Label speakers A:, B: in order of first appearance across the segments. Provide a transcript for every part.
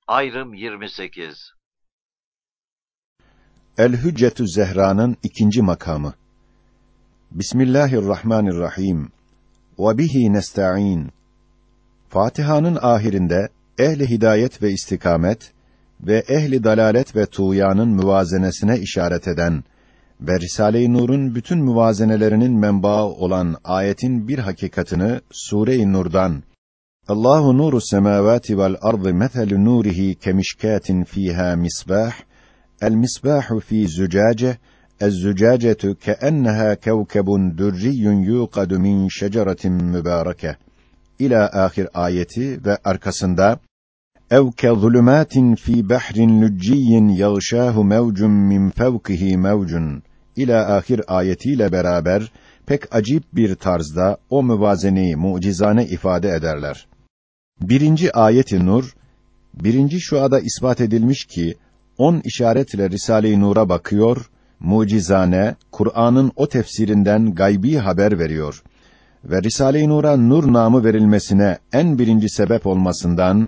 A: Ayrım 28.
B: El-Hüccetü Zehra'nın ikinci makamı. Bismillahirrahmanirrahim. Ve bihi nesta'in. Fatiha'nın ahirinde ehli hidayet ve istikamet ve ehli dalalet ve tuğyanın müvazenesine işaret eden ve Risale-i Nur'un bütün müvazenelerinin menbaı olan ayetin bir hakikatını Sure-i Nur'dan Allahu nuru semavati vel ardı meselu nurihi kemişkatin fiha misbah el-misbahu fi zücace ez-zücacetu ke'enneha kevkebun durriyyun yuqadu min şeceretin mübareke ila ahir ayeti ve arkasında ev ke zulümatin fi bahrin lücciyyin yağşâhu mevcun min fevkihi mevcun ila ahir ayetiyle beraber pek acip bir tarzda o müvazeneyi mucizane ifade ederler. Birinci ayet-i nur, birinci şuada ispat edilmiş ki 10 işaretle Risale-i Nur'a bakıyor, mucizane, Kur'an'ın o tefsirinden gaybi haber veriyor. Ve Risale-i Nur'a nur namı verilmesine en birinci sebep olmasından,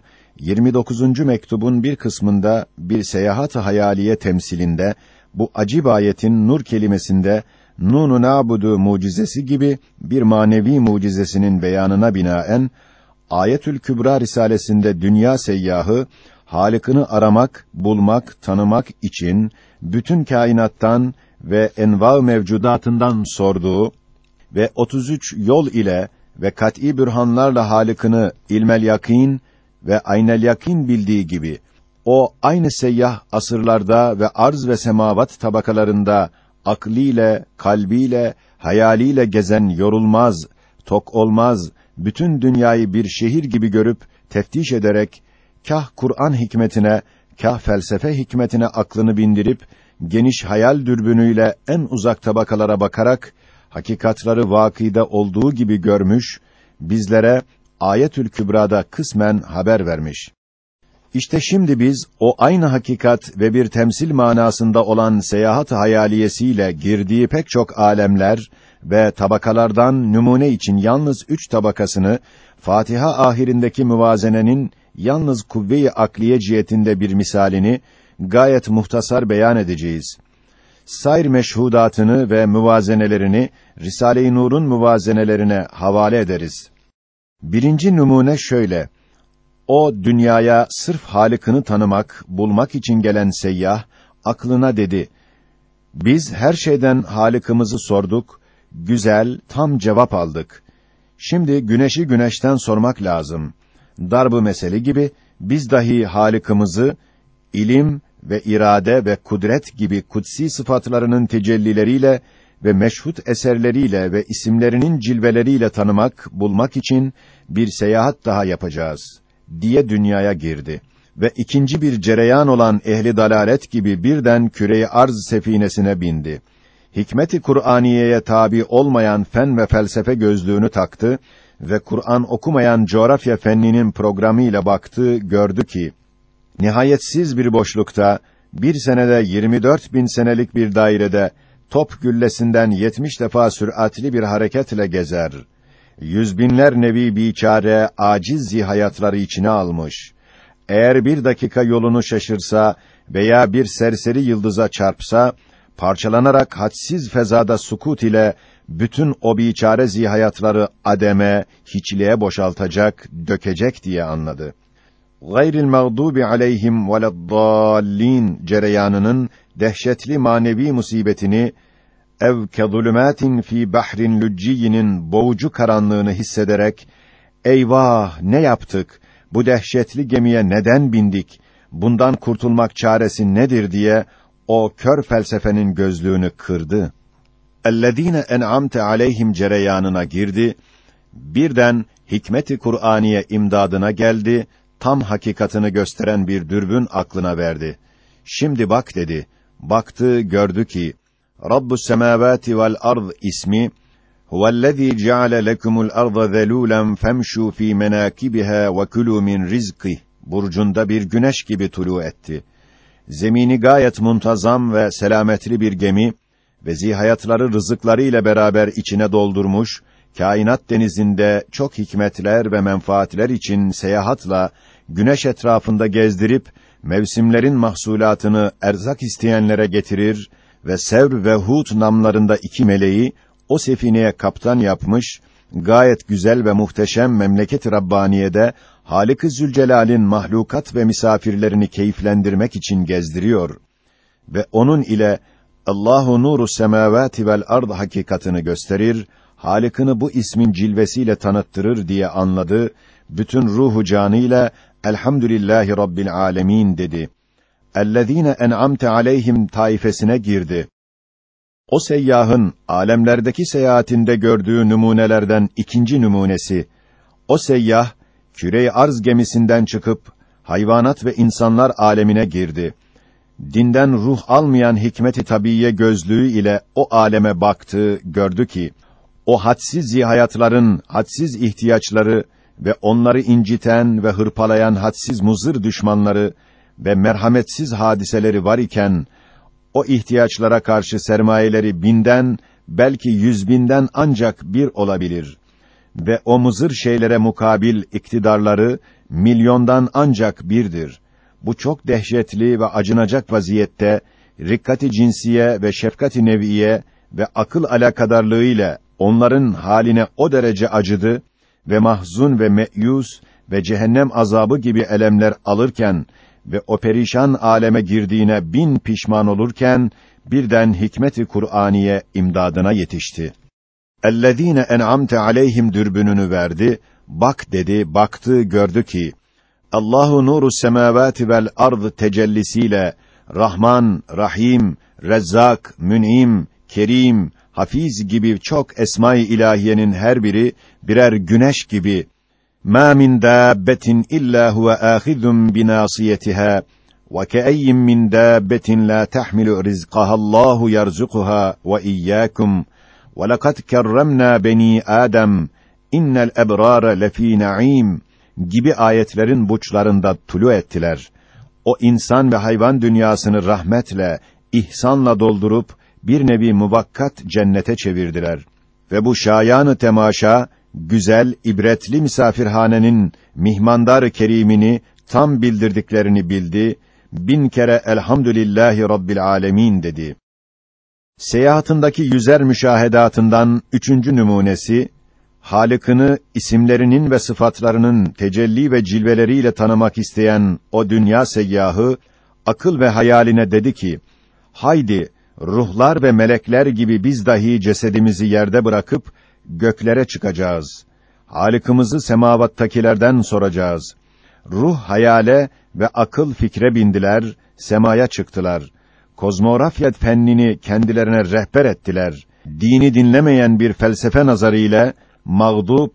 B: 29. mektubun bir kısmında bir seyahat-ı hayaliye temsilinde, bu acib ayetin nur kelimesinde, Nun-u Na'budu mucizesi gibi bir manevi mucizesinin beyanına binaen, Ayetül Kübra risalesinde dünya seyyahı, Halık'ını aramak, bulmak, tanımak için, bütün kainattan ve enva mevcudatından sorduğu ve 33 yol ile ve kat'î bürhanlarla Halık'ını ilmel yakîn ve aynel yakîn bildiği gibi, o aynı seyyah asırlarda ve arz ve semavat tabakalarında akliyle, kalbiyle, hayaliyle gezen yorulmaz, tok olmaz, bütün dünyayı bir şehir gibi görüp teftiş ederek kâh Kur'an hikmetine, kâh felsefe hikmetine aklını bindirip geniş hayal dürbünüyle en uzak tabakalara bakarak hakikatları vakîde olduğu gibi görmüş, bizlere Ayetül Kübra'da kısmen haber vermiş. İşte şimdi biz o aynı hakikat ve bir temsil manasında olan seyahat hayaliyesiyle girdiği pek çok alemler ve tabakalardan numune için yalnız 3 tabakasını Fatiha ahirindeki müvazenenin yalnız kuvve-i akliye cihetinde bir misalini gayet muhtasar beyan edeceğiz. Sair meşhudatını ve müvazenelerini Risale-i Nur'un müvazenelerine havale ederiz. Birinci numune şöyle: o dünyaya sırf Halık'ını tanımak, bulmak için gelen seyyah aklına dedi: biz her şeyden Halık'ımızı sorduk, güzel, tam cevap aldık. Şimdi güneşi güneşten sormak lazım. Darb-ı mesele gibi biz dahi Halık'ımızı ilim ve irade ve kudret gibi kutsi sıfatlarının tecellileriyle ve meşhut eserleriyle ve isimlerinin cilveleriyle tanımak, bulmak için bir seyahat daha yapacağız diye dünyaya girdi ve ikinci bir cereyan olan ehli dalalet gibi birden küre-i arz sefinesine bindi. Hikmet-i Kur'aniyeye tabi olmayan fen ve felsefe gözlüğünü taktı ve Kur'an okumayan coğrafya fenninin programıyla baktı, gördü ki nihayetsiz bir boşlukta bir senede 24.000 senelik bir dairede top güllesinden 70 defa süratli bir hareketle gezer. Yüz binler nevi biçare, aciz zihayatları içine almış. Eğer bir dakika yolunu şaşırsa veya bir serseri yıldıza çarpsa, parçalanarak hadsiz fezada sukût ile bütün o biçare zihayatları ademe, hiçliğe boşaltacak, dökecek diye anladı. Gayril mağdubi aleyhim veleddallin cereyanının dehşetli manevi musibetini ev kezulümatin fi bahrin lücciyinin boğucu karanlığını hissederek eyvah ne yaptık, bu dehşetli gemiye neden bindik, bundan kurtulmak çaresi nedir diye o kör felsefenin gözlüğünü kırdı. Ellezîne en'amte aleyhim cereyanına girdi, birden hikmet-i Kur'aniye imdadına geldi, tam hakikatını gösteren bir dürbün aklına verdi. Şimdi bak dedi, baktı gördü ki Rabbus semâvâti vel ard ismi huvellezî ceale lekumul arda zelûlen femşû fî menâkibihâ ve kulû min rizkih burcunda bir güneş gibi tulu etti. Zemini gayet muntazam ve selametli bir gemi ve zihayatları rızıkları ile beraber içine doldurmuş, kainat denizinde çok hikmetler ve menfaatler için seyahatla güneş etrafında gezdirip, mevsimlerin mahsulatını erzak isteyenlere getirir ve Sevr ve Hud namlarında 2 meleği o sefineye kaptan yapmış, gayet güzel ve muhteşem memleket-i Rabbaniye'de Hâlik-i Zülcelal'in mahlukat ve misafirlerini keyiflendirmek için gezdiriyor ve onun ile Allahu nuru semâvâti vel ard hakikatını gösterir, Halık'ını bu ismin cilvesiyle tanıttırır diye anladı, bütün ruhu canıyla Elhamdülillahi Rabbil âlemîn dedi. اَلَّذ۪ينَ اَنْعَمْتَ عَلَيْهِمْ taifesine girdi. O seyyahın alemlerdeki seyahatinde gördüğü numunelerden 2. numunesi, o seyyah, küre-i arz gemisinden çıkıp, hayvanat ve insanlar alemine girdi. Dinden ruh almayan hikmet-i tabiiye gözlüğü ile o aleme baktı, gördü ki, o hadsiz zihayatların hadsiz ihtiyaçları ve onları inciten ve hırpalayan hadsiz muzır düşmanları ve merhametsiz hadiseleri var iken, o ihtiyaçlara karşı sermayeleri 1000'den, belki 100.000'den ancak bir olabilir. Ve o muzır şeylere mukabil iktidarları, milyondan ancak birdir. Bu çok dehşetli ve acınacak vaziyette, rikkat-i cinsiye ve şefkat-i neviye ve akıl alakadarlığıyla onların haline o derece acıdı ve mahzun ve meyus ve cehennem azabı gibi elemler alırken ve o perişan aleme girdiğine 1000 pişman olurken, birden hikmet-i Kur'aniye imdadına yetişti. اَلَّذ۪ينَ اَنْعَمْتَ عَلَيْهِمْ dürbününü verdi, bak dedi, baktı, gördü ki, Allahu nuru semâvâti vel ard tecellisiyle, Rahman, Rahim, Rezzak, Mün'im, Kerim, Hafiz gibi çok esma-i ilahiyenin her biri, birer güneş gibi, مَا مِنْ دَابَّةٍ إِلَّا هُوَ آخِذٌ بِنَاصِيَتِهَا وَكَأَيٍّ مِنْ دَابَّةٍ لَا تَحْمِلُ رِزْقَهَا اللّٰهُ يَرْزُقُهَا وَإِيَّاكُمْ وَلَقَدْ كَرَّمْنَا بَنِي آدَمَ اِنَّ الْأَبْرَارَ لَف۪ي نَعِيمٍ gibi ayetlerin burçlarında tulu ettiler. O insan ve hayvan dünyasını rahmetle, ihsanla doldurup, bir nevi muvakkat cennete çevirdiler. Ve bu şayan-ı temaşa, güzel, ibretli misafirhanenin mihmandar-ı kerimini tam bildirdiklerini bildi, 1000 kere Elhamdülillahi Rabbil âlemîn dedi. Seyahatındaki yüzer müşahedatından 3. numunesi, Halık'ını isimlerinin ve sıfatlarının tecelli ve cilveleriyle tanımak isteyen o dünya seyyahı, akıl ve hayaline dedi ki, haydi, ruhlar ve melekler gibi biz dahi cesedimizi yerde bırakıp, göklere çıkacağız. Halık'ımızı semavattakilerden soracağız. Ruh hayale ve akıl fikre bindiler, semaya çıktılar. Kozmografya fennini kendilerine rehber ettiler. Dini dinlemeyen bir felsefe nazarıyla, mağdup,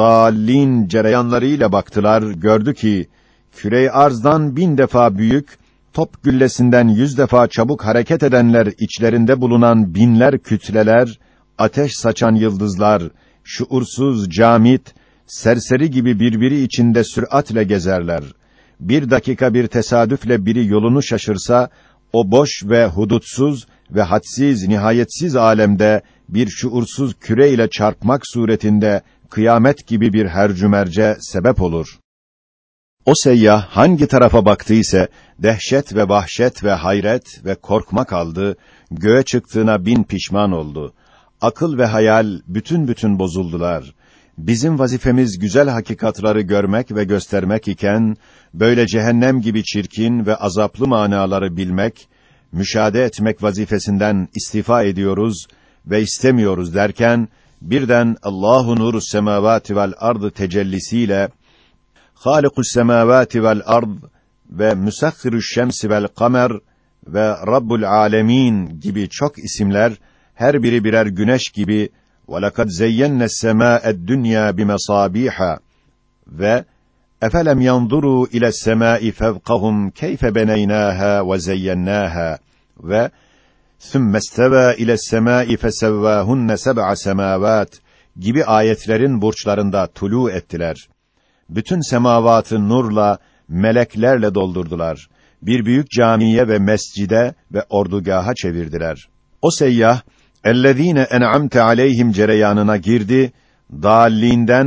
B: dâllin cereyanlarıyla baktılar, gördü ki, küre-i arzdan 1000 defa büyük, top güllesinden 100 defa çabuk hareket edenler içlerinde bulunan binler kütleler, ateş saçan yıldızlar, şuursuz camit, serseri gibi birbiri içinde süratle gezerler. Bir dakika bir tesadüfle biri yolunu şaşırsa, o boş ve hudutsuz ve hadsiz, nihayetsiz alemde bir şuursuz küre ile çarpmak suretinde kıyamet gibi bir hercümerce sebep olur. O seyyah hangi tarafa baktıysa dehşet ve vahşet ve hayret ve korkma kaldı, göğe çıktığına 1000 pişman oldu. Akıl ve hayal bütün bozuldular. Bizim vazifemiz güzel hakikatları görmek ve göstermek iken, böyle cehennem gibi çirkin ve azaplı manaları bilmek, müşahede etmek vazifesinden istifa ediyoruz ve istemiyoruz derken, birden Allahu nuru semavati vel ard tecellisiyle, Hâlikus semâvâti vel ard ve Müsahhirü'ş şemsi vel kamer ve Rabbul âlemîn gibi çok isimler, her biri birer güneş gibi, وَلَقَدْ زَيَّنَّ السَّمَاءَ الدُّنْيَا بِمَصَابِيحَ ve اَفَلَمْ يَنْظُرُوا إِلَى السَّمَاءِ فَوْقَهُمْ كَيْفَ بَنَيْنَاهَا وَزَيَّنَّاهَا ve ثُمَّ اسْتَوَى إِلَى السَّمَاءِ فَسَوَّاهُنَّ سَبْعَ سَمَاوَاتٍ gibi ayetlerin burçlarında tulu ettiler. Bütün semavatı nurla, meleklerle doldurdular. Bir büyük camiye ve mescide ve ordugaha çevirdiler. O seyyah, اَلَّذ۪ينَ اَنْعَمْتَ عَلَيْهِمْ cereyanına girdi, dâlliğinden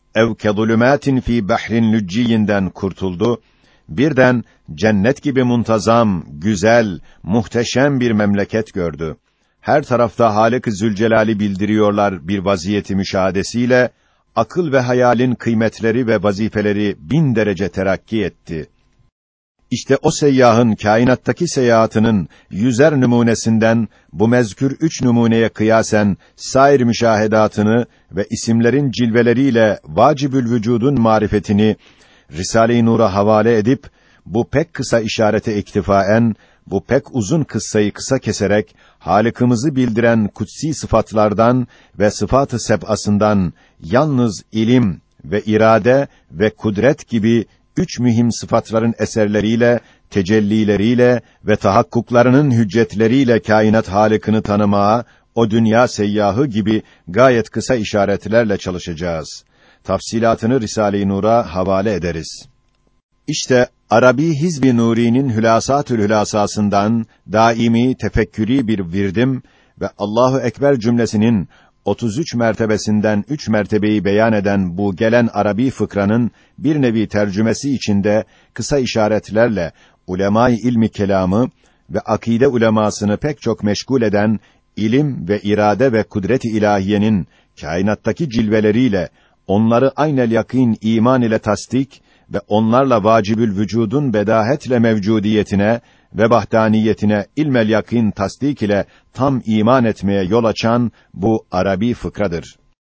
B: ev kezulumatin fi bahrin lücciyinden kurtuldu. Birden cennet gibi muntazam, güzel, muhteşem bir memleket gördü. Her tarafta Hâlik-i Zülcelal'i bildiriyorlar bir vaziyeti müşahadesiyle, akıl ve hayalin kıymetleri ve vazifeleri 1000 derece terakki etti. İşte o seyyahın kainattaki seyahatinin 100'er numunesinden bu mezkür 3 numuneye kıyasen sair müşahedatını ve isimlerin cilveleriyle vacibül vücudun marifetini Risale-i Nur'a havale edip bu pek kısa işarete iktifaen bu pek uzun kıssayı kısa keserek Halık'ımızı bildiren kutsi sıfatlardan ve sıfat-ı seb'asından yalnız ilim ve irade ve kudret gibi 3 mühim sıfatların eserleriyle, tecellileriyle ve tahakkuklarının hüccetleriyle kainat Halık'ını tanımaya, o dünya seyyahı gibi gayet kısa işaretlerle çalışacağız. Tafsilatını Risale-i Nur'a havale ederiz. İşte Arabi Hizb-i Nuri'nin Hülasatül Hülasasından daimi tefekkürî bir virdim ve Allahu Ekber cümlesinin 33 mertebesinden 3 mertebeyi beyan eden bu gelen Arabi fıkranın bir nevi tercümesi içinde kısa işaretlerle ulema-i ilmi kelamı ve akide ulemasını pek çok meşgul eden ilim ve irade ve kudret-i ilahiyenin kainattaki cilveleriyle onları aynel yakîn iman ile tasdik ve onlarla vacibül vücudun bedahetle mevcudiyetine ve vahdaniyetine ilmel yakîn tasdik ile tam iman etmeye yol açan bu Arabi fıkradır.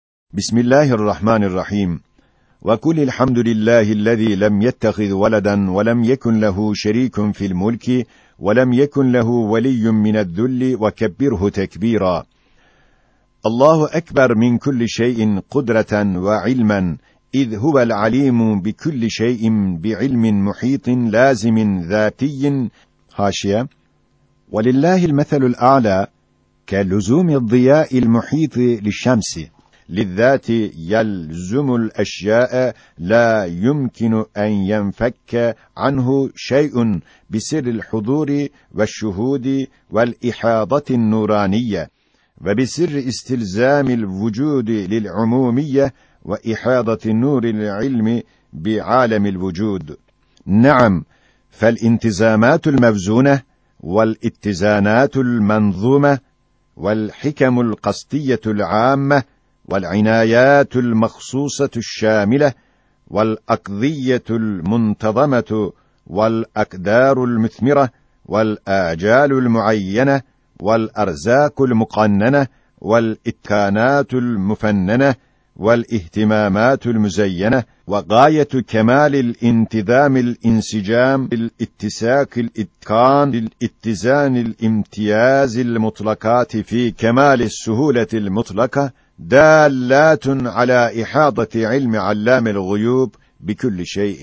B: Bismillahirrahmanirrahim. Ve kulil hamdülillahillezî lem yettehiz veleden ve lem yekun lehu şerîkun fil mulki ve lem yekun lehu veliyyun mine'z-zulli ve kebbirhu tekbîrâ. Allahu ekber min kulli şeyin kudreten ve ilmen. İz huvel alimu bi kulli şeyin bi ilmin muhitin lazimin zâtiyyin. Haşiye. Velillâhil meselul a'lâ keluzûmi'd diyâ'il muhîti li'ş-şemsi. Lizzâti yelzumul eşyâ'e lâ yumkinu en yenfekke anhu şey'un bi sirril hudûri ve'ş-şuhûdi ve'l-ihâdatin nûraniyye ve bi sirri istilzâmil vücûdi lil'umûmiyye ve ihâdati nûril ilmi bi âlemil vücûd. Naam, fel intizâmâtul mevzûne vel ittizânâtul menzûme vel hikemul kastiyyetul âmme vel inâyâtul mahsûsatul şâmile vel akdiyyetul muntazametu vel akdârul müthmire vel âcâlul muayyene vel erzâkul mukannene vel itkânâtul mufennene والإهتمامات المزينة وغاية كمال الانتظام الانسجام الاتساك الإتقان الاتزان الامتياز المطلقات في كمال السهولة المطلقة دالات على إحاطة علم علام الغيوب بكل شيء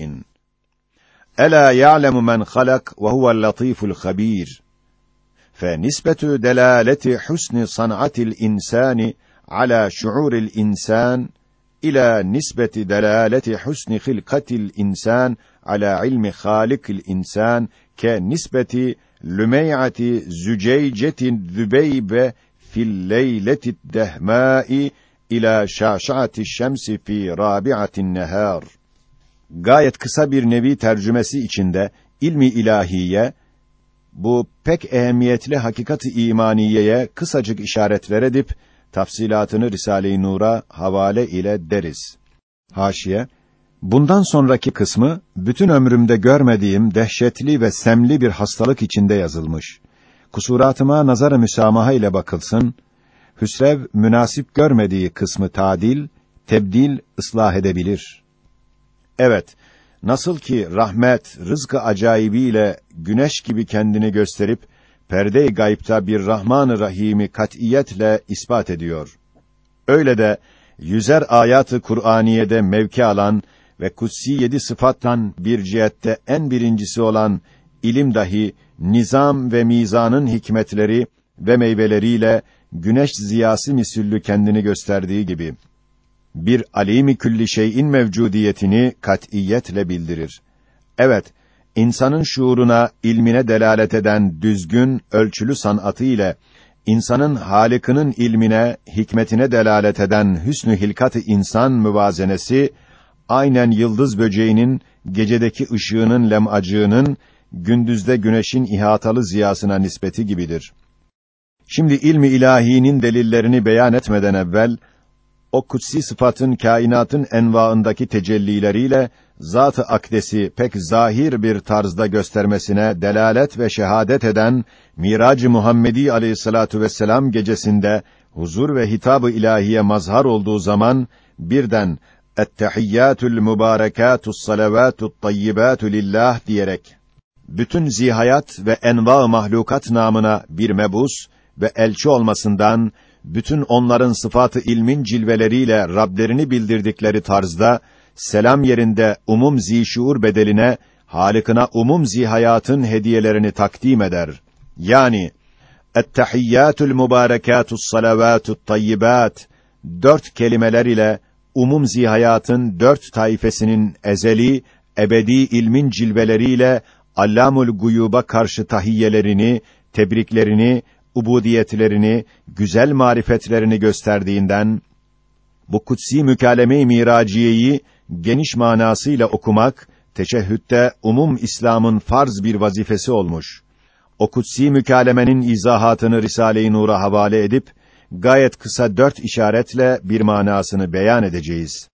B: ألا يعلم من خلق وهو اللطيف الخبير فنسبة دلالة حسن صنعة الإنسان على شعور الإنسان إلى نسبة دلالة حسن خلقة الإنسان على علم خالق الإنسان كنسبة لميعة زجيجة الذبيب في الليلة الدهماء إلى şaşa'ati الشمس في رابعة النهار. Gayet kısa bir nevi tercümesi içinde ilmi ilahiye, bu pek ehemmiyetli hakikat-ı imaniyeye kısacık işaretler edip, tafsilatını Risale-i Nur'a havale ile deriz. Haşiye. Bundan sonraki kısmı bütün ömrümde görmediğim dehşetli ve semli bir hastalık içinde yazılmış. Kusuratıma nazar-ı müsamaha ile bakılsın. Hüsrev münasip görmediği kısmı tadil, tebdil, ıslah edebilir. Evet, nasıl ki rahmet, rızkı acayibiyle güneş gibi kendini gösterip perde-i gaybta bir Rahman-ı Rahîm'i kat'iyetle ispat ediyor. Öyle de 100'er ayat-ı Kur'aniyede mevki alan ve kutsi 7 sıfattan bir cihette en birincisi olan ilim dahi nizam ve mizanın hikmetleri ve meyveleriyle güneş ziyası misüllü kendini gösterdiği gibi bir alîm-i külli şeyin mevcudiyetini kat'iyetle bildirir. Evet, İnsanın şuuruna, ilmine delalet eden düzgün, ölçülü sanatı ile insanın Halık'ının ilmine, hikmetine delalet eden hüsnü hilkat-ı insan müvazenesi aynen yıldız böceğinin gecedeki ışığının lem'acığının gündüzde güneşin ihatalı ziyasına nispeti gibidir. Şimdi ilmi ilahinin delillerini beyan etmeden evvel o kutsi sıfatın kainatın envaındaki tecellileriyle zat-ı akdesi pek zahir bir tarzda göstermesine delalet ve şehadet eden Mirac-ı Muhammedi aleyhissalatu vesselam gecesinde huzur ve hitab-ı ilahiye mazhar olduğu zaman birden "Ettehiyyatul mübarekâtus salavatut tayyibâtu lillah" diyerek bütün zihayat ve enva mahlukat namına bir mebus ve elçi olmasından bütün onların sıfatı ilmin cilveleriyle Rablerini bildirdikleri tarzda selam yerinde umum zişuur bedeline Halıkına umum zihayatın hediyelerini takdim eder. Yani "Ettehiyyatul mübarekâtus salavatut tayyibat" 4 kelimeler ile umum zihayatın 4 taifesinin ezeli, ebedi ilmin cilveleriyle Allamul Guyub'a karşı tahiyyelerini, tebriklerini, ubudiyetlerini, güzel marifetlerini gösterdiğinden bu kutsi mükâleme-i miraciyeyi geniş manasıyla okumak teşehhütte umum İslam'ın farz bir vazifesi olmuş. O kutsi mükâlemenin izahatını Risale-i Nur'a havale edip gayet kısa 4 işaretle bir manasını beyan edeceğiz.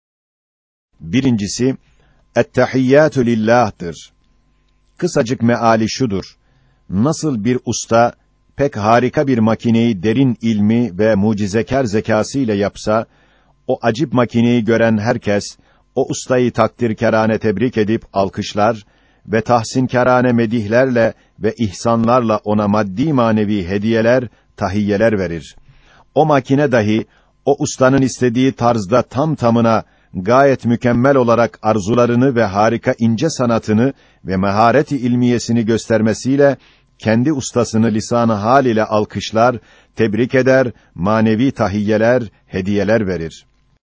B: Birincisi "Ettehiyyâtu lillâh'tır. Kısacık meali şudur: nasıl bir usta pek harika bir makineyi derin ilmi ve mucizekâr zekâsıyla yapsa, o acip makineyi gören herkes o ustayı takdirkârane tebrik edip alkışlar ve tahsinkârane medihlerle ve ihsanlarla ona maddi manevi hediyeler, tahiyyeler verir. O makine dahi o ustanın istediği tarzda tam tamına gayet mükemmel olarak arzularını ve harika ince sanatını ve mehareti ilmiyesini göstermesiyle kendi ustasını lisan-ı hal ile alkışlar, tebrik eder, manevi tahiyyeler, hediyeler verir.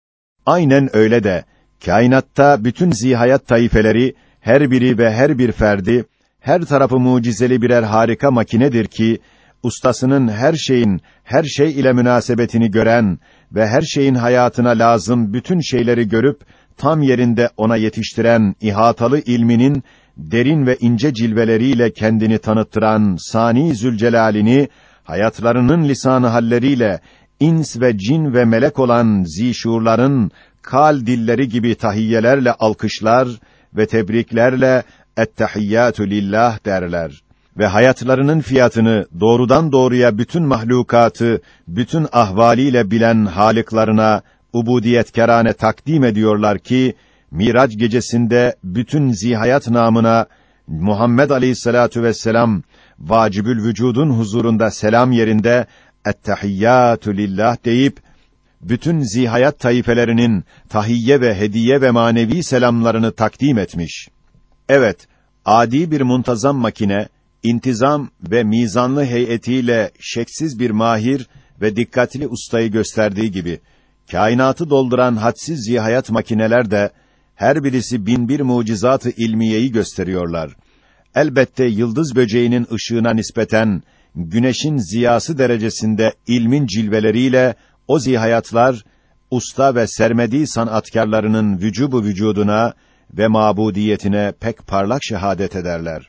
B: Aynen öyle de kainatta bütün zihayat taifeleri her biri ve her bir ferdi her tarafı mucizeli birer harika makinedir ki ustasının her şey ile münasebetini gören ve her şeyin hayatına lazım bütün şeyleri görüp tam yerinde ona yetiştiren ihatalı ilminin derin ve ince cilveleriyle kendini tanıttıran Sani Zülcelal'ini hayatlarının lisan-ı halleriyle ins ve cin ve melek olan zişurların kal dilleri gibi tahiyyelerle alkışlar ve tebriklerle "Ettehiyyâtu lillah" derler ve hayatlarının fiyatını doğrudan doğruya bütün mahlukatı bütün ahvaliyle bilen Halıklarına ubudiyetkârane takdim ediyorlar ki Mirac gecesinde bütün zihayat namına Muhammed Aleyhissalatu vesselam vacibül vücudun huzurunda selam yerinde "Ettehiyyâtu lillah" deyip bütün zihayat taifelerinin tahiyye ve hediye ve manevi selamlarını takdim etmiş. Evet, adi bir muntazam makine, intizam ve mizanlı heyetiyle şeksiz bir mahir ve dikkatli ustayı gösterdiği gibi, kainatı dolduran hadsiz zihayat makineler de, her birisi bin bir mucizat-ı ilmiyeyi gösteriyorlar. Elbette yıldız böceğinin ışığına nispeten, güneşin ziyası derecesinde ilmin cilveleriyle, o zihayatlar, usta ve sermedi sanatkarlarının vücubu vücuduna ve mabudiyetine pek parlak şehadet ederler.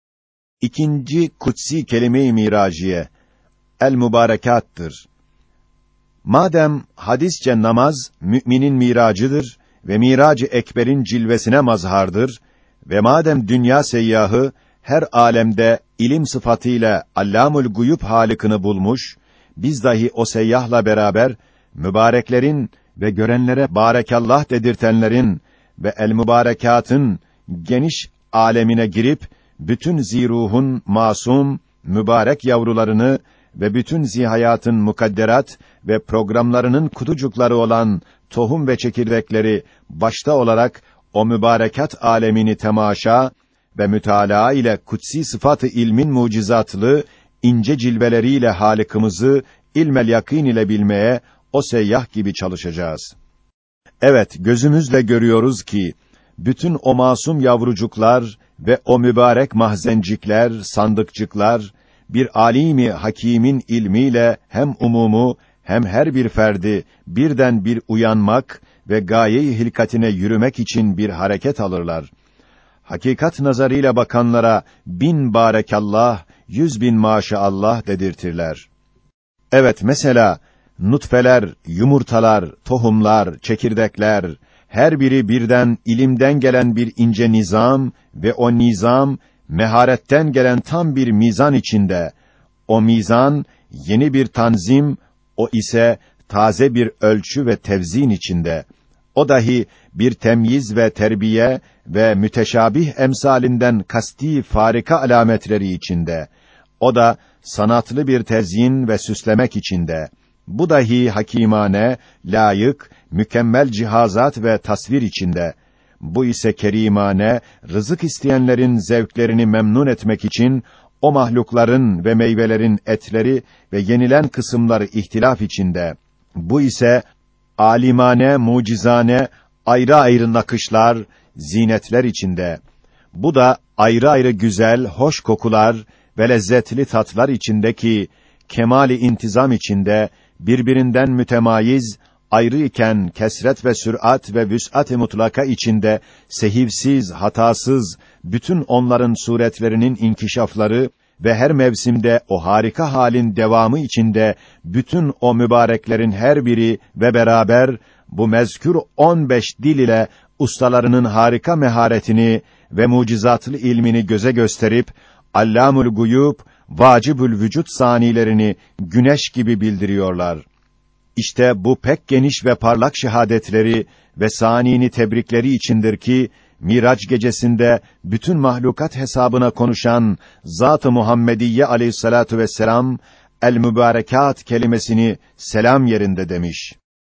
B: İkinci kutsi kelime-i miraciye, el-mübarekâttır. Madem hadisçe namaz, müminin miracıdır ve miracı ekberin cilvesine mazhardır ve madem dünya seyyahı, her alemde ilim sıfatıyla Allamul Guyub Halık'ını bulmuş, biz dahi o seyyahla beraber, mübareklerin ve görenlere bârekallah dedirtenlerin ve el-mübarekatın geniş alemine girip, bütün ziruhun masum, mübarek yavrularını ve bütün zihayatın mukadderat ve programlarının kutucukları olan tohum ve çekirdekleri başta olarak o mübarekat alemini temaşa ve mütalaa ile kutsi sıfatı ilmin mucizatlı ince cilveleriyle Halık'ımızı ilmel yakîn ile bilmeye o seyyah gibi çalışacağız. Evet, gözümüzle görüyoruz ki bütün o masum yavrucuklar ve o mübarek mahzencikler, sandıkçıklar bir alimi hakimin ilmiyle hem umumu hem her bir ferdi birden bir uyanmak ve gaye-i hilkatine yürümek için bir hareket alırlar. Hakikat nazarıyla bakanlara 1000 bârekallah, 100.000 maşallah dedirtirler. Evet, mesela nutfeler, yumurtalar, tohumlar, çekirdekler, her biri birden ilimden gelen bir ince nizam ve o nizam meharetten gelen tam bir mizan içinde. O mizan yeni bir tanzim, o ise taze bir ölçü ve tevzin içinde. O dahi bir temyiz ve terbiye ve müteşabih emsalinden kasti farika alametleri içinde. O da sanatlı bir tezyin ve süslemek içinde. Bu dahi hakimane, layık, mükemmel cihazat ve tasvir içinde. Bu ise kerimane, rızık isteyenlerin zevklerini memnun etmek için o mahlukların ve meyvelerin etleri ve yenilen kısımları ihtilaf içinde. Bu ise alimane, mucizane, ayrı ayrı nakışlar, zinetler içinde. Bu da ayrı ayrı güzel, hoş kokular ve lezzetli tatlar içindeki kemali intizam içinde birbirinden mütemayiz, ayrı iken kesret ve sürat ve vüs'at-ı mutlaka içinde sehivsiz, hatasız bütün onların suretlerinin inkişafları ve her mevsimde o harika halin devamı içinde bütün o mübareklerin her biri ve beraber bu mezkür 15 dil ile ustalarının harika meharetini ve mucizatlı ilmini göze gösterip Allamul Guyub, Vacibül Vücut sanilerini güneş gibi bildiriyorlar. İşte bu pek geniş ve parlak şehadetleri ve sanini tebrikleri içindir ki Miraç gecesinde bütün mahlukat hesabına konuşan Zat-ı Muhammediye aleyhissalatu vesselam el mübarekat kelimesini selam yerinde demiş.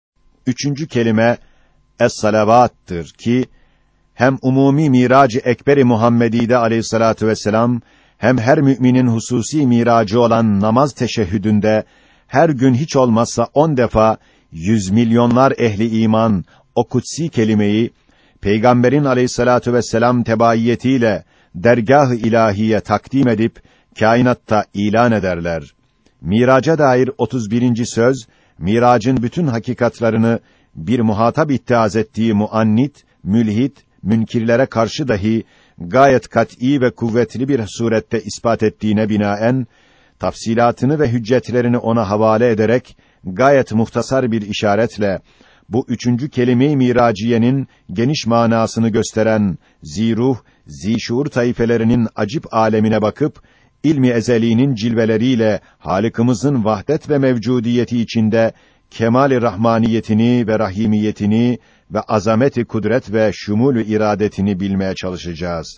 B: Üçüncü kelime es-salavattır ki hem umumi Mirac-ı Ekber-i Muhammedi'de aleyhissalatu vesselam hem her müminin hususi miracı olan namaz teşehhüdünde her gün hiç olmazsa 10 defa 100 milyonlar ehli iman o kutsi kelimeyi Peygamberin aleyhissalatu vesselam tebaiyetiyle dergâh-ı ilahiye takdim edip kainatta ilan ederler. Miraca dair 31. söz, miracın bütün hakikatlarını bir muhatap ittiaz ettiği muannit, mülhit, münkirlere karşı dahi gayet kat'î ve kuvvetli bir surette ispat ettiğine binaen, tafsilatını ve hüccetlerini ona havale ederek, gayet muhtasar bir işaretle, bu üçüncü kelime-i miraciyenin geniş manasını gösteren ziruh, zişuur taifelerinin acip alemine bakıp, ilmi ezeliğinin cilveleriyle Halık'ımızın vahdet ve mevcudiyeti içinde kemal-i rahmaniyetini ve rahimiyetini ve azameti kudret ve şumul-ü iradetini bilmeye çalışacağız.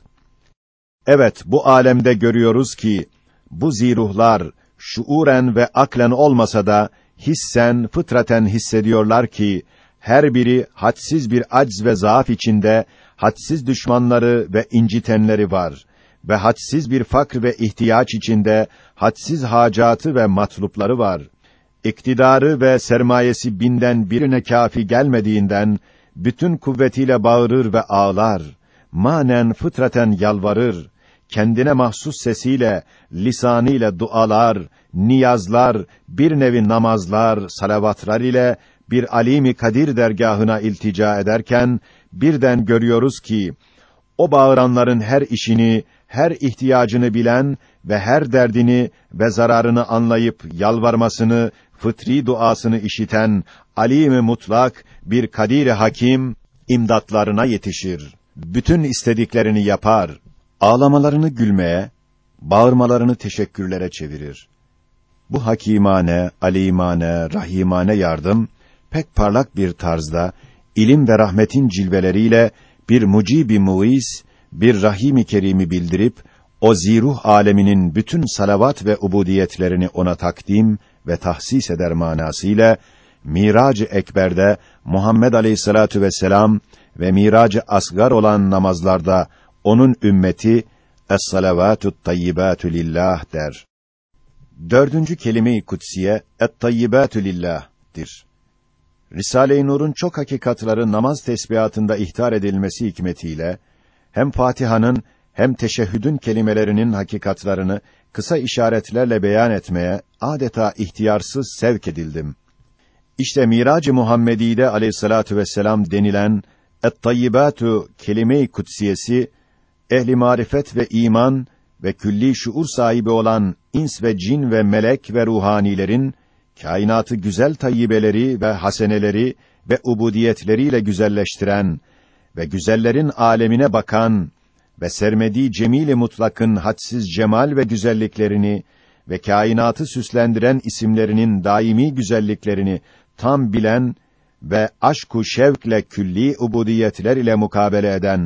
B: Evet, bu alemde görüyoruz ki bu ziruhlar şuuren ve aklen olmasa da hissen, fıtraten hissediyorlar ki her biri hadsiz bir acz ve zaaf içinde hadsiz düşmanları ve incitenleri var ve hadsiz bir fakr ve ihtiyaç içinde hadsiz hacatı ve matlupları var. İktidarı ve sermayesi binden birine kâfi gelmediğinden bütün kuvvetiyle bağırır ve ağlar. Manen fıtraten yalvarır. Kendine mahsus sesiyle, lisanıyla dualar, niyazlar, bir nevi namazlar, salavatlar ile bir alîm-i kadir dergâhına iltica ederken birden görüyoruz ki o bağıranların her işini, her ihtiyacını bilen ve her derdini ve zararını anlayıp yalvarmasını, fıtri duasını işiten alîm-i mutlak bir kadir-i hakim imdatlarına yetişir. Bütün istediklerini yapar. Ağlamalarını gülmeye, bağırmalarını teşekkürlere çevirir. Bu hakimane, alimane, rahimane yardım pek parlak bir tarzda ilim ve rahmetin cilveleriyle bir mucib-i muiz, bir rahim-i kerimi bildirip o ziruh aleminin bütün salavat ve ubudiyetlerini ona takdim ve tahsis eder manasıyla Mirac-ı Ekber'de Muhammed Aleyhissalatu vesselam ve Mirac-ı Asgar olan namazlarda onun ümmeti es-salavatut tayyibatu lillah der. Dördüncü kelime-i kutsiye et-tayyibatu lillah'dir. Risale-i Nur'un çok hakikatları namaz tesbihatında ihtar edilmesi hikmetiyle hem Fatiha'nın hem teşehhüdün kelimelerinin hakikatlarını kısa işaretlerle beyan etmeye adeta ihtiyarsız sevk edildim. İşte Mirac-ı Muhammedi'de aleyhissalatu vesselam denilen et-tayyibatu kelime-i kutsiyesi, ehli marifet ve iman ve külli şuur sahibi olan ins ve cin ve melek ve ruhanilerin kainatı güzel tayyibeleri ve haseneleri ve ubudiyetleriyle güzelleştiren ve güzellerin alemine bakan ve sermediği cemil-i mutlakın hadsiz cemal ve güzelliklerini ve kainatı süslendiren isimlerinin daimi güzelliklerini tam bilen ve aşk-ı şevkle külli ubudiyetler ile mukabele eden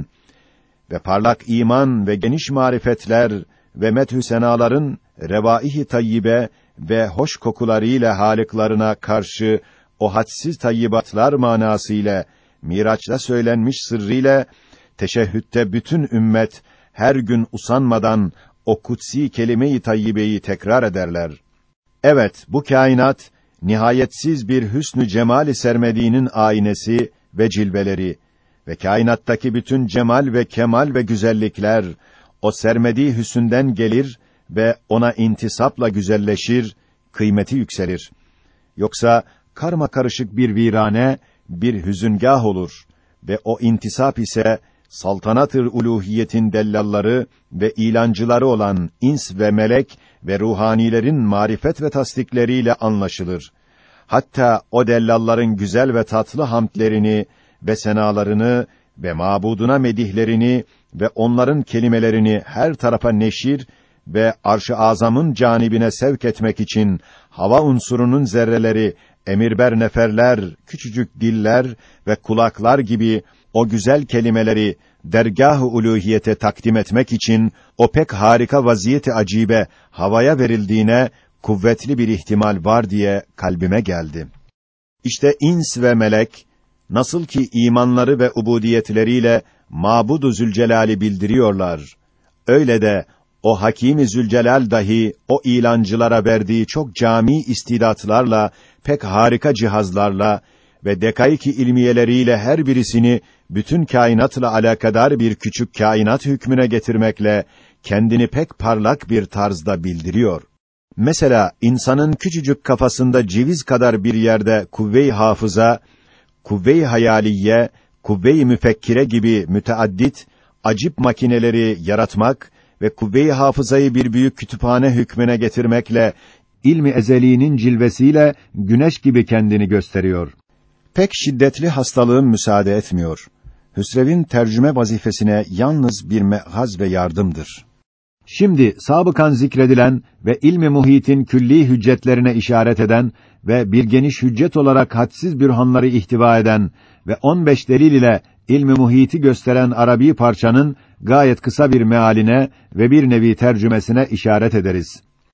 B: ve parlak iman ve geniş marifetler ve methü senaların revâih-i tayyibe ve hoş kokularıyla halıklarına karşı o hadsiz tayyibatlar manasıyla Miraç'ta söylenmiş sırrıyla teşehhütte bütün ümmet her gün usanmadan o kutsi kelime-i tayyibeyi tekrar ederler. Evet, bu kainat nihayetsiz bir hüsnü cemali sermediğinin aynesi ve cilveleri ve kainattaki bütün cemal ve kemal ve güzellikler o sermediği hüsünden gelir ve ona intisapla güzelleşir, kıymeti yükselir. Yoksa karma karışık bir virane, bir hüzüngâh olur ve o intisap ise saltanat-ı uluhiyetin dellalları ve ilancıları olan ins ve melek ve ruhanilerin marifet ve tasdikleriyle anlaşılır. Hatta o dellalların güzel ve tatlı hamdlerini ve senalarını ve mabuduna medihlerini ve onların kelimelerini her tarafa neşir ve arş-ı azamın canibine sevk etmek için hava unsurunun zerreleri, emirber neferler, küçücük diller ve kulaklar gibi o güzel kelimeleri dergâh-ı uluhiyete takdim etmek için o pek harika vaziyeti acibe havaya verildiğine kuvvetli bir ihtimal var diye kalbime geldi. İşte ins ve melek nasıl ki imanları ve ubudiyetleriyle Mabud-u Zülcelal'i bildiriyorlar, öyle de o Hakîm-i Zülcelal dahi o ilancılara verdiği çok cami istidatlarla, pek harika cihazlarla ve dekaik-i ilmiyeleriyle her birisini bütün kainatla alakadar bir küçük kainat hükmüne getirmekle kendini pek parlak bir tarzda bildiriyor. Mesela insanın küçücük kafasında ceviz kadar bir yerde kuvve-i hafıza, kuvve-i hayaliye, kuvve-i müfekkire gibi müteaddit, acip makineleri yaratmak ve kuvve-i hafızayı bir büyük kütüphane hükmüne getirmekle, ilmi ezeliğinin cilvesiyle güneş gibi kendini gösteriyor. Pek şiddetli hastalığım müsaade etmiyor. Hüsrev'in tercüme vazifesine yalnız bir mehaz ve yardımdır. Şimdi sabıkan zikredilen ve ilmi muhitin külli hüccetlerine işaret eden ve bir geniş hüccet olarak hadsiz bürhanları ihtiva eden ve 15 delil ile ilmi muhiti gösteren Arabi parçanın gayet kısa bir mealine ve bir nevi tercümesine işaret ederiz.